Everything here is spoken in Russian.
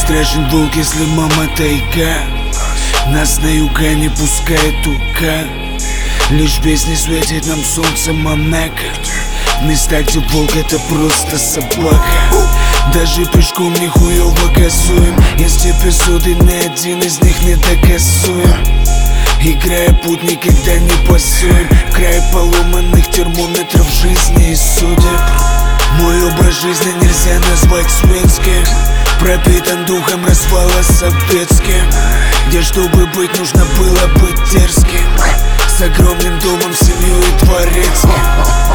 страшен волк, если мама тайга. Нас на юга не пускает тука. Лишь песни светит нам солнцем Монако. В местах, где волк это просто собака. Даже пешком нихуёво газуем. Есть эпизоды, ни один из них не доказуем. Играя путь, никогда не пасуем. Край поломанных термометров жизни и судеб. Мой образ жизни нельзя назвать светским. Пропитан духом развала советским, где чтобы быть, нужно было быть дерзким, с огромным домом, семьей и дворецким.